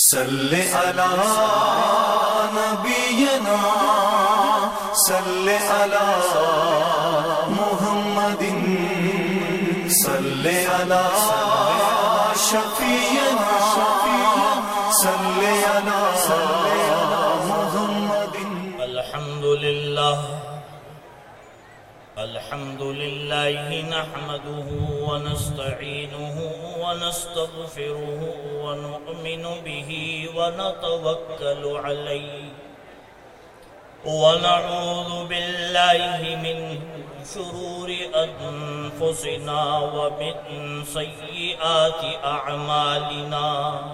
صلی علی نبینا صلی علی محمد صلی علی شفیعنا صلی علی محمد الحمد لله نحمده ونستعينه ونستغفره ونؤمن به ونتوكل عليه ونعوذ بالله من شرور أنفسنا ومن سيئات أعمالنا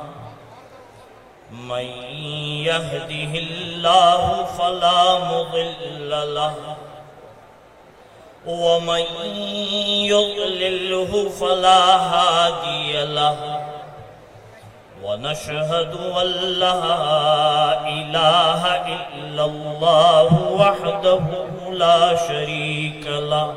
من يهده الله فلا مضل له ومن يضلله فلا هادي له ونشهد أن لا إله إلا الله وحده لا شريك له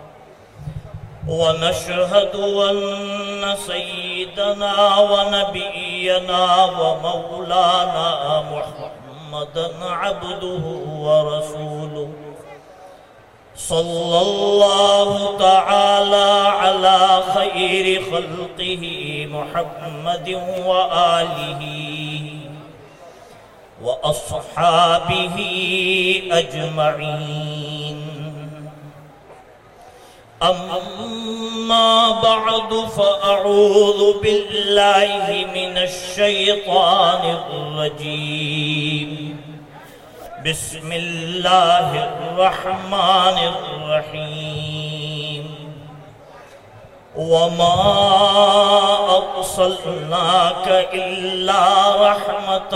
ونشهد أن سيدنا ونبينا ومولانا محمدا عبده ورسوله صلى الله تعالى على خير خلقه محمد وآله وأصحابه أجمعين أما بعد فأعوذ بالله من الشيطان الرجيم بسم الله الرحمن الرحيم وما أرسلناك إلا رحمة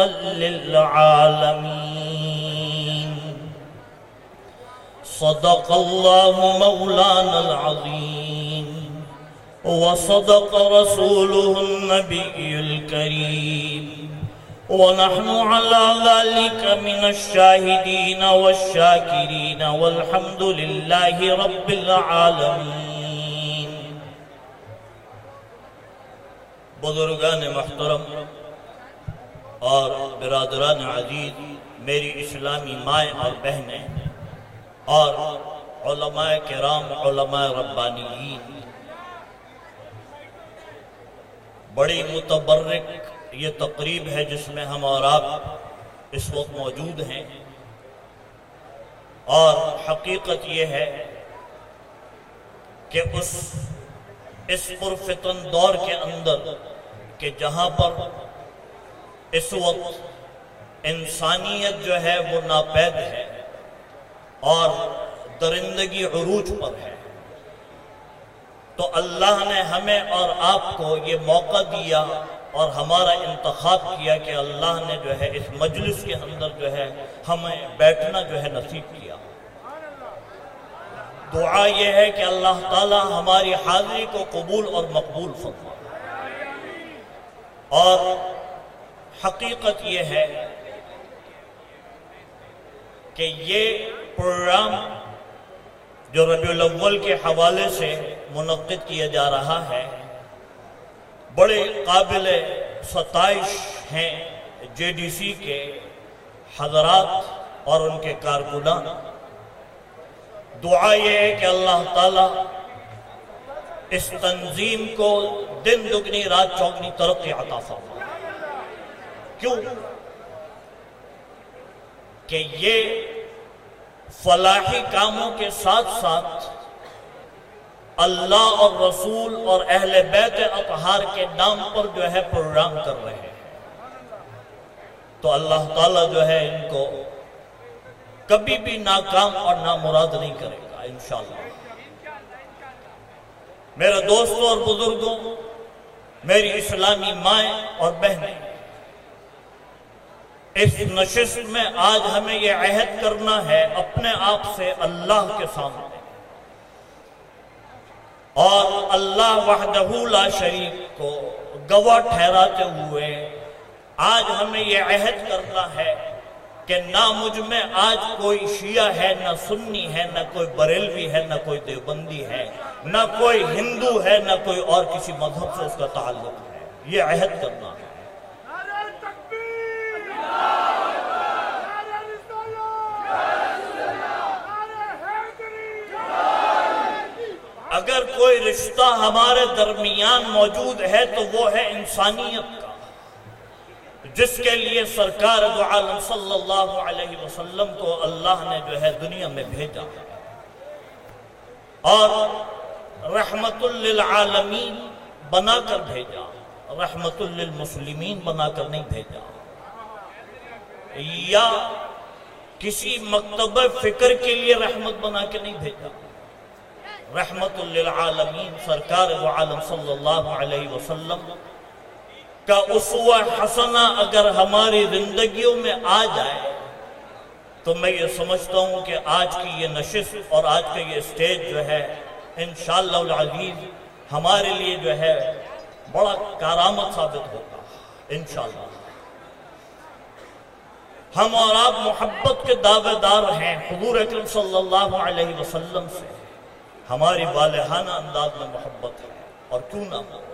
للعالمين صدق الله مولانا العظيم وصدق رسوله النبي الكريم ونحن على ذلك من الشاهدين والشاكرين والحمد لله رب العالمين. بزرگان محترم اور برادران عزیز، میری اسلامی مائیں اور بہنیں اور علماء کرام، علماء ربانیین، بڑی متبرک یہ تقریب ہے جس میں ہم اور آپ اس وقت موجود ہیں، اور حقیقت یہ ہے کہ اس پرفتن دور کے اندر کہ جہاں پر اس وقت انسانیت جو ہے وہ ناپید ہے اور درندگی عروج پر ہے، تو اللہ نے ہمیں اور آپ کو یہ موقع دیا اور ہمارا انتخاب کیا کہ اللہ نے جو ہے اس مجلس کے اندر جو ہے ہمیں بیٹھنا جو ہے نصیب کیا. دعا یہ ہے کہ اللہ تعالی ہماری حاضری کو قبول اور مقبول فرمائے. اور حقیقت یہ ہے کہ یہ پروگرام جو ربیع الاول کے حوالے سے منعقد کیا جا رہا ہے، بڑے قابل ستائش ہیں جے ڈی سی کے حضرات اور ان کے کارکنان. دعا یہ ہے کہ اللہ تعالی اس تنظیم کو دن دگنی رات چوگنی ترقی عطا فرمائے. کیوں کہ یہ فلاحی کاموں کے ساتھ ساتھ اللہ اور رسول اور اہل بیت اطہار کے نام پر جو ہے پروگرام کر رہے ہیں، تو اللہ تعالیٰ جو ہے ان کو کبھی بھی ناکام اور نامراد نہیں کرے گا انشاءاللہ. میرے دوستوں اور بزرگوں، میری اسلامی مائیں اور بہنیں، اس نشست میں آج ہمیں یہ عہد کرنا ہے اپنے آپ سے اللہ کے سامنے اور اللہ وحدہ لا شریک کو گواہ ٹھہراتے ہوئے آج ہمیں یہ عہد کرنا ہے کہ نہ مجھ میں آج کوئی شیعہ ہے، نہ سنی ہے، نہ کوئی بریلوی ہے، نہ کوئی دیوبندی ہے، نہ کوئی ہندو ہے، نہ کوئی اور کسی مذہب سے اس کا تعلق ہے. یہ عہد کرنا ہے. اگر کوئی رشتہ ہمارے درمیان موجود ہے تو وہ ہے انسانیت کا، جس کے لیے سرکار دو عالم صلی اللہ علیہ وسلم کو اللہ نے جو ہے دنیا میں بھیجا اور رحمت للعالمین بنا کر بھیجا، رحمت للمسلمین بنا کر نہیں بھیجا، یا کسی مکتب فکر کے لیے رحمت بنا کے نہیں بھیجا۔ رحمت للعالمین سرکار دو عالم صلی اللہ علیہ وسلم کا اسوہ حسنہ اگر ہماری زندگیوں میں آ جائے تو میں یہ سمجھتا ہوں کہ آج کی یہ نشست اور آج کا یہ اسٹیج جو ہے انشاءاللہ العزیز ہمارے لیے جو ہے بڑا کرامت ثابت ہوگا انشاءاللہ۔ ہم اور آپ محبت کے دعوے دار ہیں حضور اکرم صلی اللہ علیہ وسلم سے، ہماری والہانہ انداز میں محبت ہے اور کیوں نہ ہو،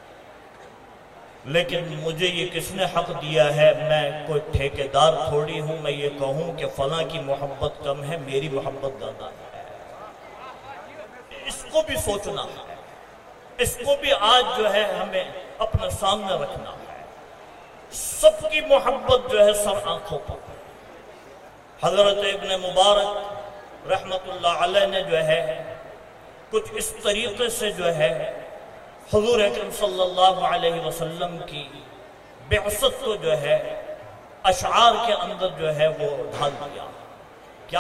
لیکن مجھے یہ کس نے حق دیا ہے؟ میں کوئی ٹھیکیدار تھوڑی ہوں میں یہ کہوں کہ فلاں کی محبت کم ہے، میری محبت زیادہ ہے۔ اس کو بھی سوچنا ہے، اس کو بھی آج جو ہے ہمیں اپنے سامنے رکھنا ہے۔ سب کی محبت جو ہے سر آنکھوں پر۔ حضرت ابن مبارک رحمت اللہ علیہ نے جو ہے کچھ اس طریقے سے جو ہے حضور اکرم صلی اللہ علیہ وسلم کی بعثت کو جو ہے اشعار کے اندر جو ہے وہ ڈھال دیا۔ کیا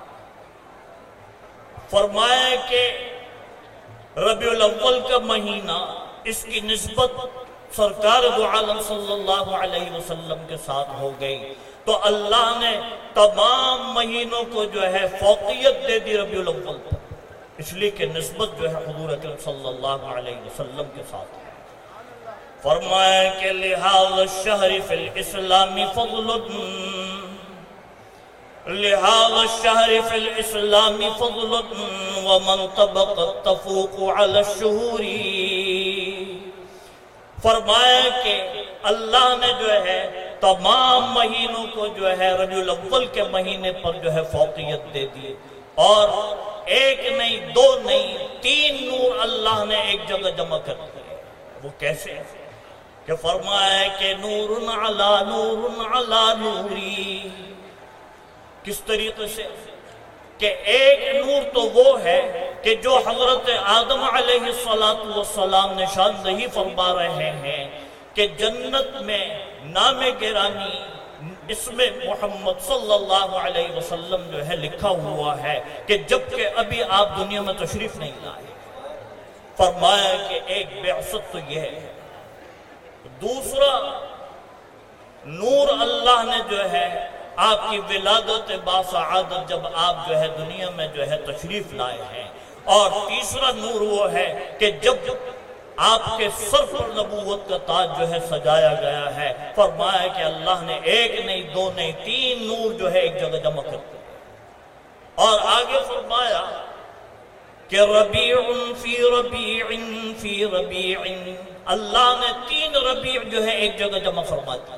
فرمایا کہ ربیع الاول کا مہینہ اس کی نسبت سرکار دو عالم صلی اللہ علیہ وسلم کے ساتھ ہو گئی تو اللہ نے تمام مہینوں کو جو ہے فوقیت دے دی ربیع الاول پر، اس لیے کہ نسبت جو ہے حضور اکرم صلی اللہ علیہ وسلم کے ساتھ ہے۔ فرمایا کہ لہذا الشہر فی الاسلام فضل، لہذا الشہر فی الاسلام فضل ومن طبقت تفوق علی الشہور۔ فرمایا کہ اللہ نے جو ہے تمام مہینوں کو جو ہے ربیع الاول کے مہینے پر جو ہے فوقیت دے دی، اور ایک نہیں دو نہیں تین نور اللہ نے ایک جگہ جمع کر دیے۔ وہ کیسے؟ کہ فرمایا کہ نور علی نور علی نوری۔ کس طریقے سے؟ کہ ایک نور تو وہ ہے کہ جو حضرت آدم علیہ السلام نشاندہی فرما رہے ہیں کہ جنت میں نام گرامی اس میں محمد صلی اللہ علیہ وسلم جو ہے لکھا ہوا ہے کہ جبکہ ابھی آپ دنیا میں تشریف نہیں لائے۔ فرمایا کہ ایک بعثت تو یہ ہے، دوسرا نور اللہ نے جو ہے آپ کی ولادت باسعادت جب آپ جو ہے دنیا میں جو ہے تشریف لائے ہیں، اور تیسرا نور وہ ہے کہ جب آپ کے سر پر نبوت کا تاج جو ہے سجایا گیا ہے، فرمایا کہ اللہ نے ایک نہیں دو نہیں تین نور جو ہے ایک جگہ جمع کر دیا، اور آگے فرمایا کہ ربیع فی ربیع فی ربیع، اللہ نے تین ربیع جو ہے ایک جگہ جمع فرما دیا۔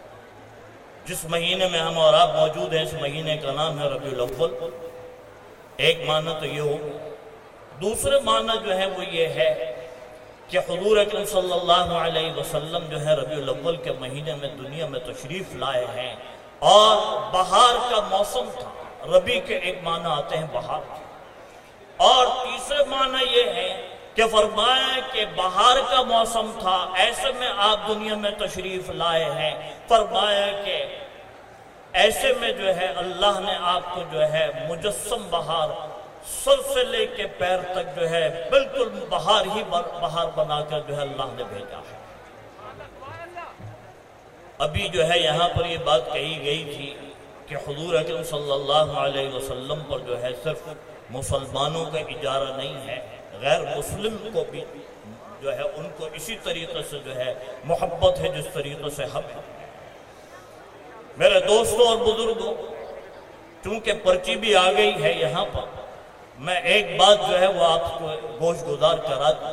جس مہینے میں ہم اور آپ موجود ہیں اس مہینے کا نام ہے ربیع الاول۔ ایک معنی تو یہ ہو، دوسرے معنی جو ہے وہ یہ ہے کہ حضور اکرم صلی اللہ علیہ وسلم جو ہے ربیع الاول کے مہینے میں دنیا میں تشریف لائے ہیں، اور بہار کا موسم تھا۔ ربیع کے ایک معنی آتے ہیں بہار کے، اور تیسرے معنی یہ ہے کہ فرمایا کہ بہار کا موسم تھا، ایسے میں آپ دنیا میں تشریف لائے ہیں، فرمایا کہ ایسے میں جو ہے اللہ نے آپ کو جو ہے مجسم بہار سر سے لے کے پیر تک جو ہے بالکل بہار ہی بہار بنا کر جو ہے اللہ نے بھیجا ہے۔ ابھی جو ہے یہاں پر یہ بات کہی گئی تھی کہ حضور اکرم صلی اللہ علیہ وسلم پر جو ہے صرف مسلمانوں کا اجارہ نہیں ہے، غیر مسلم کو بھی جو ہے ان کو اسی طریقے سے جو ہے محبت ہے جس طریقے سے ہم ہیں۔ میرے دوستوں اور بزرگوں، چونکہ پرچی بھی آ گئی ہے یہاں پر، میں ایک بات جو ہے وہ آپ کو گوش گزار کرا دوں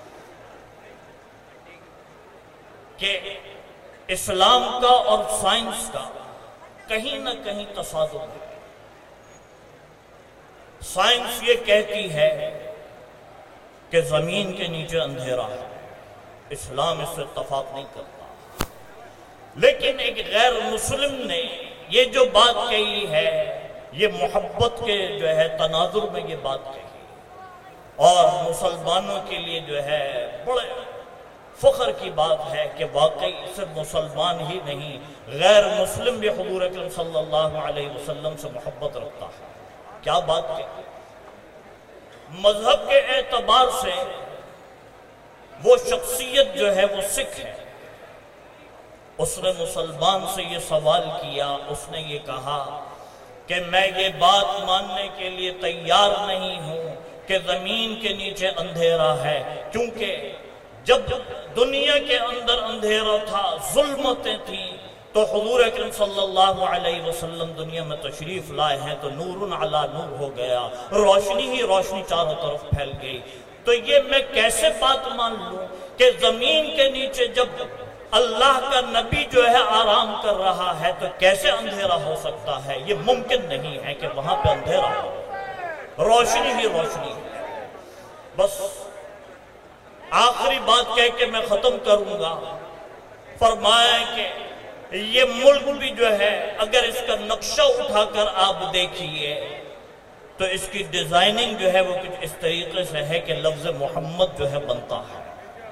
کہ اسلام کا اور سائنس کا کہیں نہ کہیں تصادم ہے۔ سائنس یہ کہتی ہے کہ زمین کے نیچے اندھیرا ہے، اسلام اس سے اتفاق نہیں کرتا، لیکن ایک غیر مسلم نے یہ جو بات کہی ہے، یہ محبت کے جو ہے تناظر میں یہ بات کہی، اور مسلمانوں کے لیے جو ہے بڑے فخر کی بات ہے کہ واقعی صرف مسلمان ہی نہیں، غیر مسلم بھی حضور اکرم صلی اللہ علیہ وسلم سے محبت رکھتا ہے۔ کیا بات کہی؟ مذہب کے اعتبار سے وہ شخصیت جو ہے وہ سکھ ہے، اس نے مسلمان سے یہ سوال کیا، اس نے یہ کہا کہ میں یہ بات ماننے کے لیے تیار نہیں ہوں کہ زمین کے نیچے اندھیرا ہے، کیونکہ جب دنیا کے اندر اندھیرا تھا، ظلمتیں تھیں، تو حضور اکرم صلی اللہ علیہ وسلم دنیا میں تشریف لائے ہیں تو نور علی نور ہو گیا، روشنی ہی روشنی چاروں طرف پھیل گئی۔ تو یہ میں کیسے بات مان لوں کہ زمین کے نیچے جب اللہ کا نبی جو ہے آرام کر رہا ہے تو کیسے اندھیرا ہو سکتا ہے؟ یہ ممکن نہیں ہے کہ وہاں پہ اندھیرا ہو، روشنی ہی روشنی ہے۔ بس آخری بات کہہ کے میں ختم کروں گا، فرمایا کہ یہ ملک بھی جو ہے اگر اس کا نقشہ اٹھا کر آپ دیکھیے تو اس کی ڈیزائننگ جو ہے وہ کچھ اس طریقے سے ہے کہ لفظ محمد جو ہے بنتا ہے۔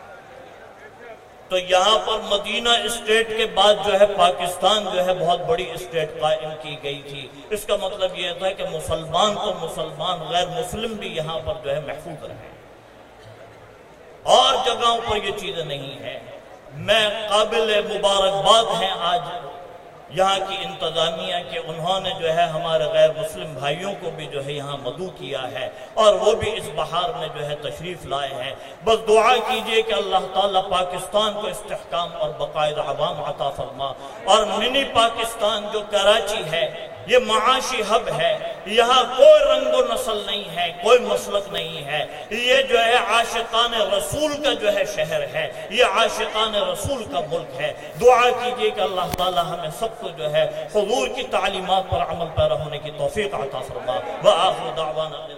تو یہاں پر مدینہ اسٹیٹ کے بعد جو ہے پاکستان جو ہے بہت بڑی اسٹیٹ قائم کی گئی تھی۔ اس کا مطلب یہ تھا کہ مسلمان تو مسلمان، غیر مسلم بھی یہاں پر جو ہے محفوظ رہے۔ اور جگہوں پر یہ چیزیں نہیں ہیں۔ میں قابل مبارکباد ہیں آج یہاں کی انتظامیہ کہ انہوں نے جو ہے ہمارے غیر مسلم بھائیوں کو بھی جو ہے یہاں مدعو کیا ہے، اور وہ بھی اس بہار میں جو ہے تشریف لائے ہیں۔ بس دعا کیجئے کہ اللہ تعالیٰ پاکستان کو استحکام اور بقائد عوام عطا فرما، اور منی پاکستان جو کراچی ہے یہ معاشی ہب ہے، یہاں کوئی رنگ و نسل نہیں ہے، کوئی مسلک نہیں ہے، یہ جو ہے عاشقان رسول کا جو ہے شہر ہے، یہ عاشقان رسول کا ملک ہے۔ دعا کیجئے کہ اللہ تعالی ہمیں سب کو جو ہے حضور کی تعلیمات پر عمل پیرا ہونے کی توفیق عطا فرما۔ وآخر دعوانا